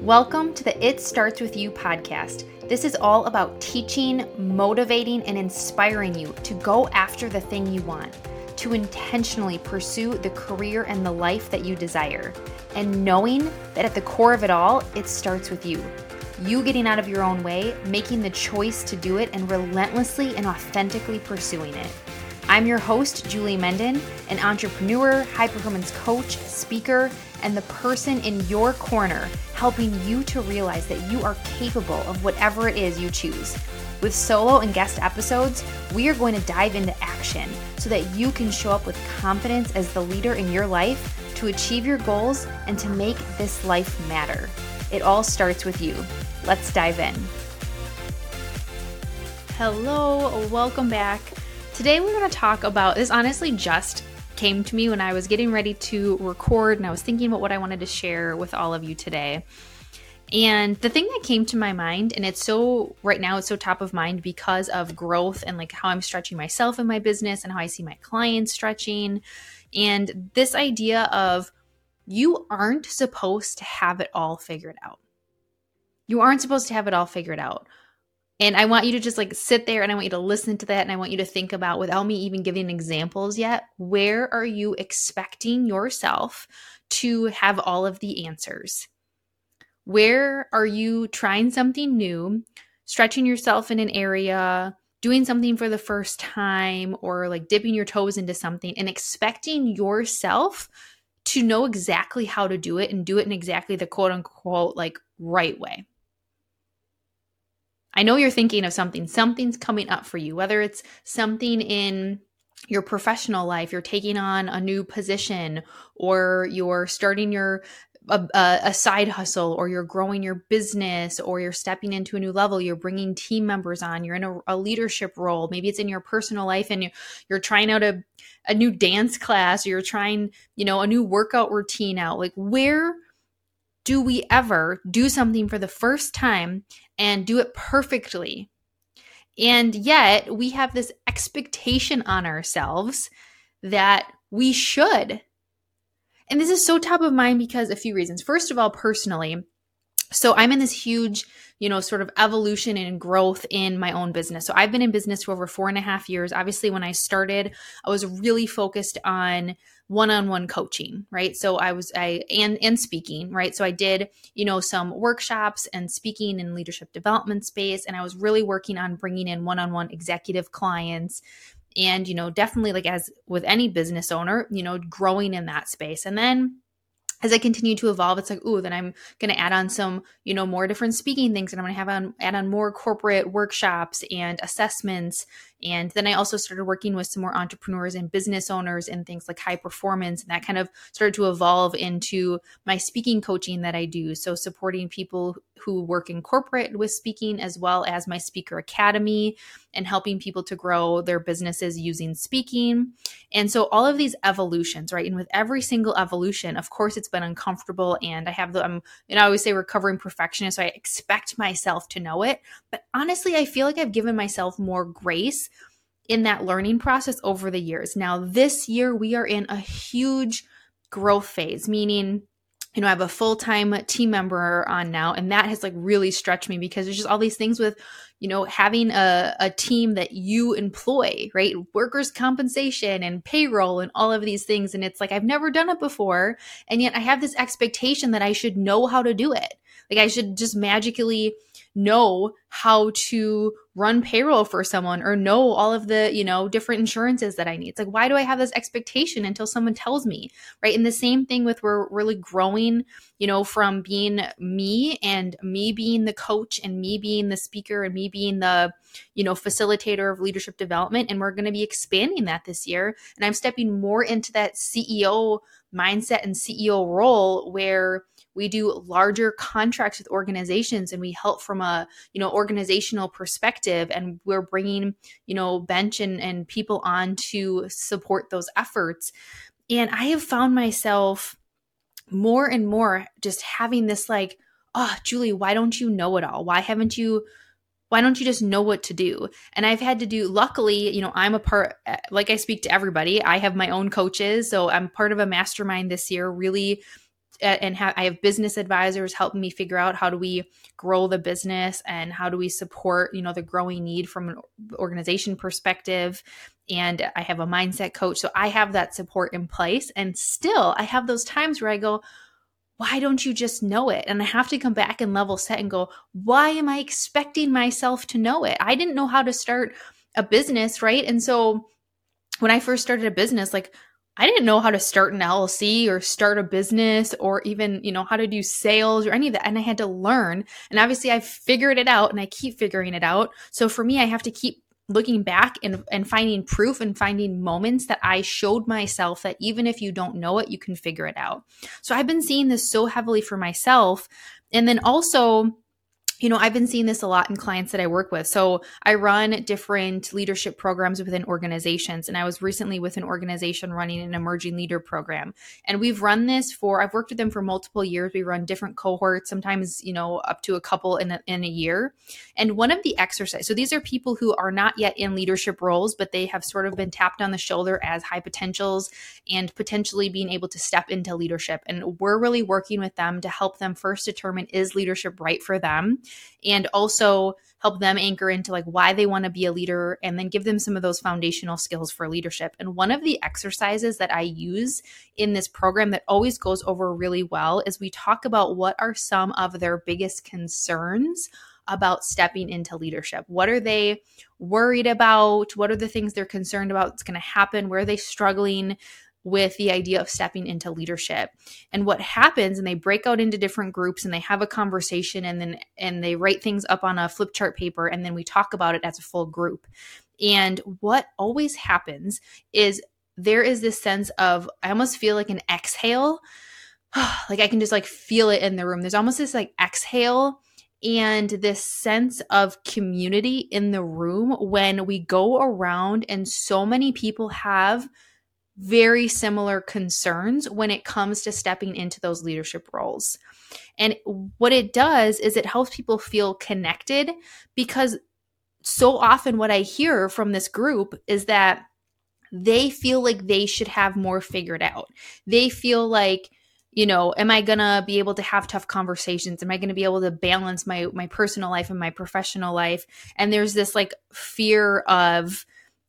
Welcome to the It Starts With You podcast. This is all about teaching, motivating, and inspiring you to go after the thing you want, to intentionally pursue the career and the life that you desire, and knowing that at the core of it all, it starts with you. You getting out of your own way, making the choice to do it, and relentlessly and authentically pursuing it. I'm your host, Julie Menden, an entrepreneur, high-performance coach, speaker, and the person in your corner helping you to realize that you are capable of whatever it is you choose. With solo and guest episodes, we are going to dive into action so that you can show up with confidence as the leader in your life to achieve your goals and to make this life matter. It all starts with you. Let's dive in. Hello, welcome back. Today we're going to talk about, this honestly just came to me when I was getting ready to record and I was thinking about what I wanted to share with all of you today. And the thing that came to my mind, and right now it's so top of mind because of growth and like how I'm stretching myself in my business and how I see my clients stretching. And this idea of you aren't supposed to have it all figured out. You aren't supposed to have it all figured out. And I want you to just like sit there and I want you to listen to that and I want you to think about, without me even giving examples yet, where are you expecting yourself to have all of the answers? Where are you trying something new, stretching yourself in an area, doing something for the first time, or like dipping your toes into something and expecting yourself to know exactly how to do it and do it in exactly the quote unquote like right way? I know you're thinking of something's coming up for you, whether it's something in your professional life, you're taking on a new position, or you're starting a side hustle, or you're growing your business, or you're stepping into a new level, you're bringing team members on, you're in a leadership role. Maybe it's in your personal life and you're trying out a new dance class, or you're trying, a new workout routine out. Like, where do we ever do something for the first time and do it perfectly? And yet we have this expectation on ourselves that we should. And this is so top of mind because a few reasons. First of all, personally, so I'm in this huge, sort of evolution and growth in my own business. So I've been in business for over 4.5 years. Obviously, when I started, I was really focused on one-on-one coaching, right? So and speaking, right? So I did, some workshops and speaking in leadership development space. And I was really working on bringing in one-on-one executive clients. And, definitely like as with any business owner, growing in that space. And then as I continue to evolve, it's like, then I'm going to add on some, more different speaking things, and I'm going to add on more corporate workshops and assessments. And then I also started working with some more entrepreneurs and business owners and things like high performance. And that kind of started to evolve into my speaking coaching that I do. So supporting people who work in corporate with speaking, as well as my speaker academy, and helping people to grow their businesses using speaking. And so all of these evolutions, right? And with every single evolution, of course, it's been uncomfortable. And I always say recovering perfectionist, so I expect myself to know it. But honestly, I feel like I've given myself more grace in that learning process over the years. Now, this year, we are in a huge growth phase, meaning I have a full-time team member on now, and that has like really stretched me because there's just all these things with, having a team that you employ, right? Workers' compensation and payroll and all of these things. And it's like, I've never done it before. And yet I have this expectation that I should know how to do it. Like I should just magically know how to run payroll for someone or know all of the, different insurances that I need. It's like, why do I have this expectation until someone tells me, right? And the same thing with we're really growing, from being me and me being the coach and me being the speaker and me being the, facilitator of leadership development. And we're going to be expanding that this year. And I'm stepping more into that CEO mindset and CEO role where we do larger contracts with organizations and we help from a, organizational perspective, and we're bringing, bench and people on to support those efforts. And I have found myself more and more just having this like, Julie, why don't you know it all? Why don't you just know what to do? And I've had to do, luckily, I'm a part, like I speak to everybody. I have my own coaches. So I'm part of a mastermind this year, really I have business advisors helping me figure out how do we grow the business and how do we support, the growing need from an organization perspective. And I have a mindset coach. So I have that support in place. And still, I have those times where I go, why don't you just know it? And I have to come back and level set and go, why am I expecting myself to know it? I didn't know how to start a business, right? And so when I first started a business, like I didn't know how to start an LLC or start a business or even, how to do sales or any of that. And I had to learn. And obviously I figured it out and I keep figuring it out. So for me, I have to keep looking back and finding proof and finding moments that I showed myself that even if you don't know it, you can figure it out. So I've been seeing this so heavily for myself. And then also, I've been seeing this a lot in clients that I work with. So I run different leadership programs within organizations. And I was recently with an organization running an emerging leader program. And we've run this I've worked with them for multiple years. We run different cohorts, sometimes, up to a couple in a year. And one of the exercises, so these are people who are not yet in leadership roles, but they have sort of been tapped on the shoulder as high potentials and potentially being able to step into leadership. And we're really working with them to help them first determine, is leadership right for them? And also help them anchor into like why they want to be a leader and then give them some of those foundational skills for leadership. And one of the exercises that I use in this program that always goes over really well is we talk about what are some of their biggest concerns about stepping into leadership. What are they worried about? What are the things they're concerned about that's going to happen? Where are they struggling with the idea of stepping into leadership? And what happens, and they break out into different groups and they have a conversation and they write things up on a flip chart paper and then we talk about it as a full group. And what always happens is there is this sense of, I almost feel like an exhale. Like I can just like feel it in the room. There's almost this like exhale and this sense of community in the room when we go around and so many people have very similar concerns when it comes to stepping into those leadership roles. And what it does is it helps people feel connected, because so often what I hear from this group is that they feel like they should have more figured out. They feel like, am I going to be able to have tough conversations? Am I going to be able to balance my personal life and my professional life? And there's this like fear of,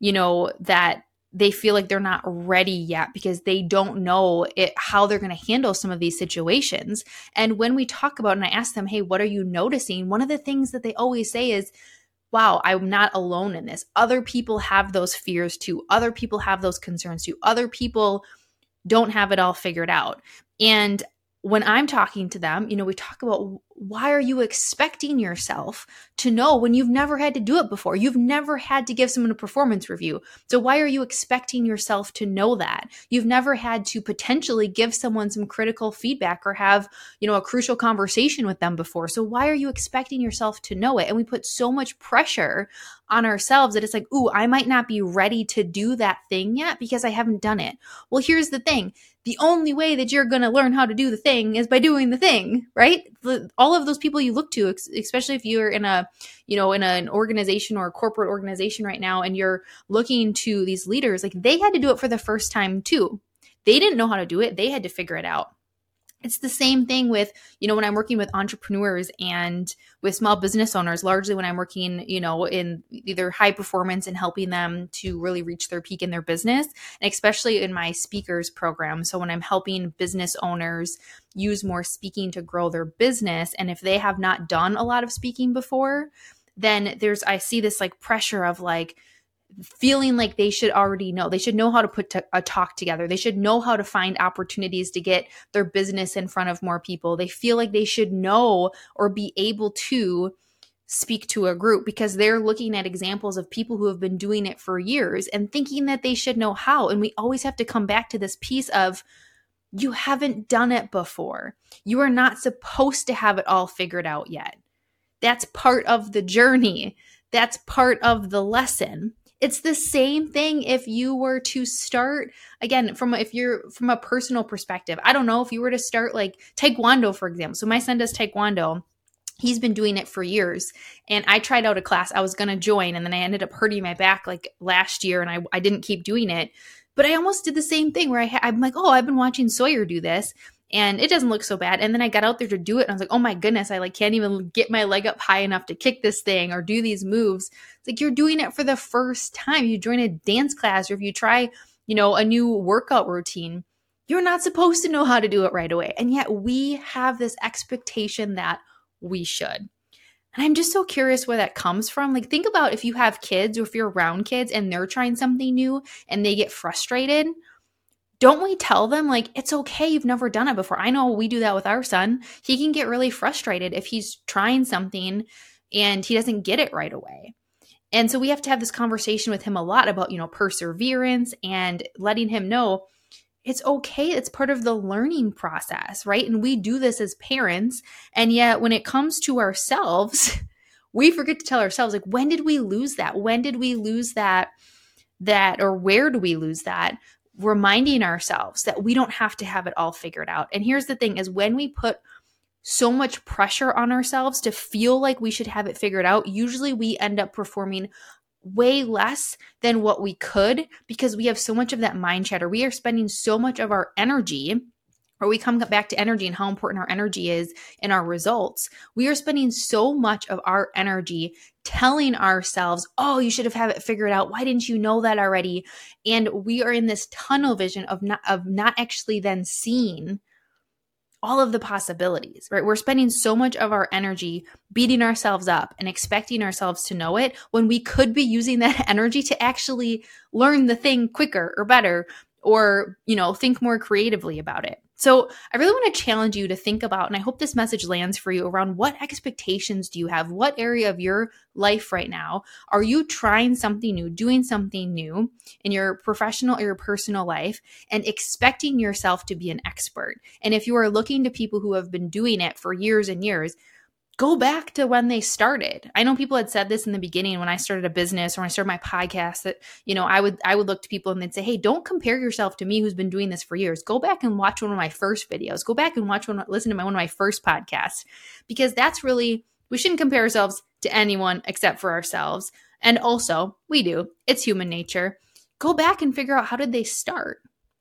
that they feel like they're not ready yet because they don't know how they're going to handle some of these situations. And when we talk about, and I ask them, hey, what are you noticing? One of the things that they always say is, wow, I'm not alone in this. Other people have those fears too. Other people have those concerns too. Other people don't have it all figured out. And when I'm talking to them, we talk about, why are you expecting yourself to know when you've never had to do it before? You've never had to give someone a performance review. So why are you expecting yourself to know that? You've never had to potentially give someone some critical feedback or have, a crucial conversation with them before. So why are you expecting yourself to know it? And we put so much pressure on ourselves that it's like, ooh, I might not be ready to do that thing yet because I haven't done it. Well, here's the thing. The only way that you're going to learn how to do the thing is by doing the thing, right? All of those people you look to, especially if you're in an organization or a corporate organization right now, and you're looking to these leaders, like they had to do it for the first time too. They didn't know how to do it. They had to figure it out. It's the same thing with, when I'm working with entrepreneurs and with small business owners, largely when I'm working, in either high performance and helping them to really reach their peak in their business, and especially in my speakers program. So when I'm helping business owners use more speaking to grow their business, and if they have not done a lot of speaking before, then I see this like pressure of like, feeling like they should already know. They should know how to put a talk together. They should know how to find opportunities to get their business in front of more people. They feel like they should know or be able to speak to a group because they're looking at examples of people who have been doing it for years and thinking that they should know how. And we always have to come back to this piece of, you haven't done it before. You are not supposed to have it all figured out yet. That's part of the journey. That's part of the lesson. It's the same thing if you were to start, again, if you're from a personal perspective. I don't know, if you were to start like Taekwondo, for example. So my son does Taekwondo. He's been doing it for years. And I tried out a class I was going to join, and then I ended up hurting my back like last year, and I didn't keep doing it. But I almost did the same thing where I'm like, oh, I've been watching Sawyer do this. and it doesn't look so bad. And then I got out there to do it and I was like, oh my goodness, I like can't even get my leg up high enough to kick this thing or do these moves. It's like you're doing it for the first time. You join a dance class, or if you try, a new workout routine, you're not supposed to know how to do it right away. And yet we have this expectation that we should. And I'm just so curious where that comes from. Like, think about if you have kids or if you're around kids and they're trying something new and they get frustrated. Don't we tell them, like, it's okay, you've never done it before? I know we do that with our son. He can get really frustrated if he's trying something and he doesn't get it right away. And so we have to have this conversation with him a lot about, perseverance and letting him know it's okay. It's part of the learning process, right? And we do this as parents. And yet when it comes to ourselves, we forget to tell ourselves, like, when did we lose that? When did we lose that, or where do we lose that? Reminding ourselves that we don't have to have it all figured out. And here's the thing is, when we put so much pressure on ourselves to feel like we should have it figured out, usually we end up performing way less than what we could, because we have so much of that mind chatter. We are spending so much of our energy, or we come back to energy and how important our energy is in our results. We are spending so much of our energy telling ourselves, oh, you should have had it figured out. Why didn't you know that already? And we are in this tunnel vision of not actually then seeing all of the possibilities, right? We're spending so much of our energy beating ourselves up and expecting ourselves to know it, when we could be using that energy to actually learn the thing quicker or better, or, think more creatively about it. So I really want to challenge you to think about, and I hope this message lands for you, around what expectations do you have? What area of your life right now are you trying something new, doing something new in your professional or your personal life, and expecting yourself to be an expert? And if you are looking to people who have been doing it for years and years, go back to when they started. I know people had said this in the beginning when I started a business or when I started my podcast, that, I would look to people and they'd say, hey, don't compare yourself to me who's been doing this for years. Go back and watch one of my first videos. Go back and listen to one of my first podcasts, because that's really, we shouldn't compare ourselves to anyone except for ourselves. And also, we do. It's human nature. Go back and figure out, how did they start?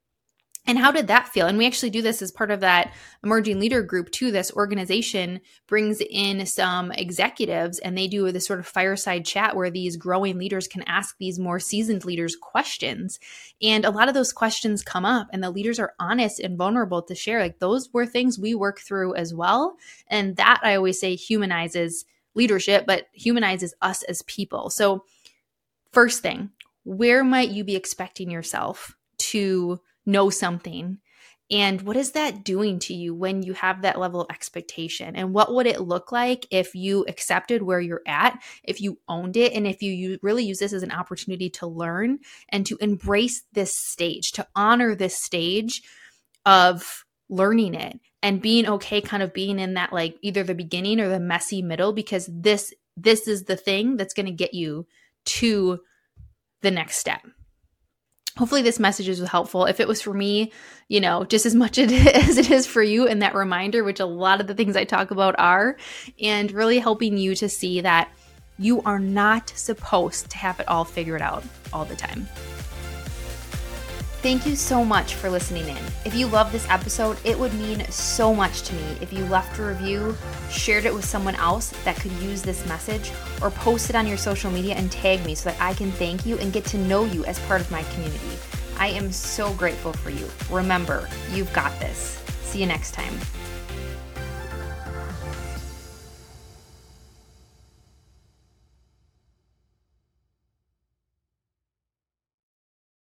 And how did that feel? And we actually do this as part of that emerging leader group too. This organization brings in some executives and they do this sort of fireside chat where these growing leaders can ask these more seasoned leaders questions. And a lot of those questions come up and the leaders are honest and vulnerable to share, like, those were things we work through as well. And that, I always say, humanizes leadership, but humanizes us as people. So first thing, where might you be expecting yourself to know something? And what is that doing to you when you have that level of expectation? And what would it look like if you accepted where you're at, if you owned it, and if you really use this as an opportunity to learn and to embrace this stage, to honor this stage of learning it and being okay kind of being in that, like, either the beginning or the messy middle, because this is the thing that's going to get you to the next step. Hopefully this message is helpful. If it was for me, just as much as it is for you, and that reminder, which a lot of the things I talk about are, and really helping you to see that you are not supposed to have it all figured out all the time. Thank you so much for listening in. If you love this episode, it would mean so much to me if you left a review, shared it with someone else that could use this message, or post it on your social media and tag me so that I can thank you and get to know you as part of my community. I am so grateful for you. Remember, you've got this. See you next time.